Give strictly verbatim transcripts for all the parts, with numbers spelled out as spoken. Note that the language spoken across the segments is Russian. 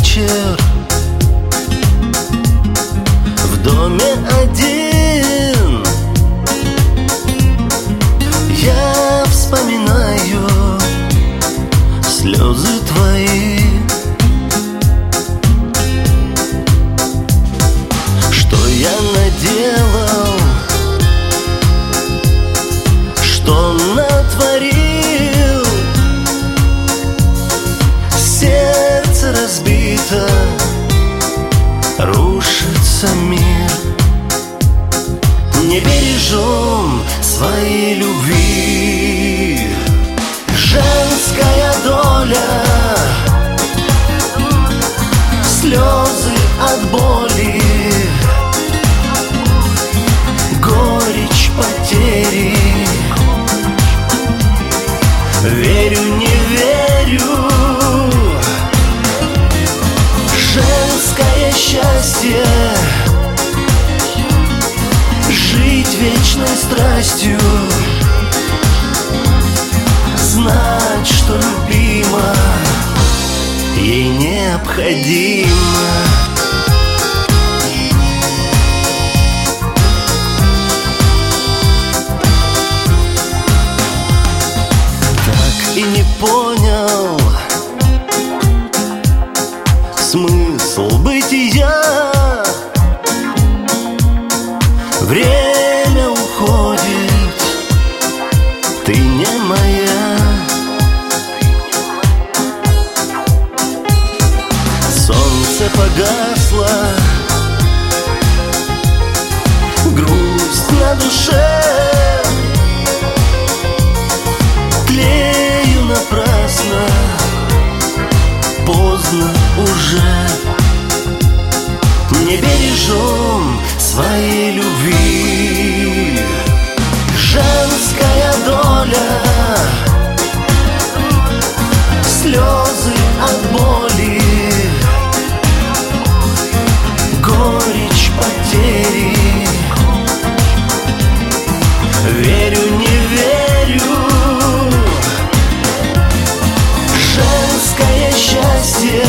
вечер в доме один. Я вспоминаю слезы твои. Что я наделал, что натворил? Сердце разбито, рушится мир. Не бережем своей любви. Женская доля, слезы от боли, горечь потери. Верю, не верю, женское счастье жить вечной страстью, знать, что любима, ей необходимо. Так и не понял смысл бытия. Время уходит, ты не моя. Солнце погасло, грусть на душе. Тлею напрасно, поздно уже. Не бережем своей любви. Женская доля, слезы от боли, горечь потери. Верю, не верю, женское счастье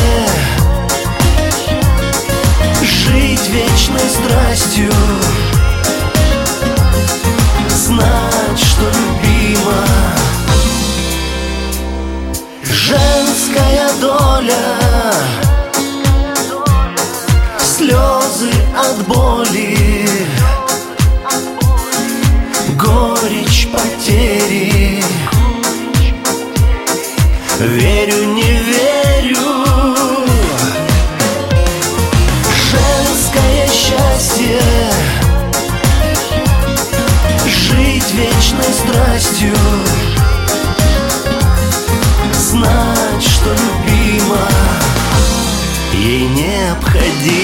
жить вечной страстью, знать, что любима. Женская доля, слезы от боли, горечь потери. Верю, не верю, женское счастье жить вечной страстью, знать, что любима, ей необходимо.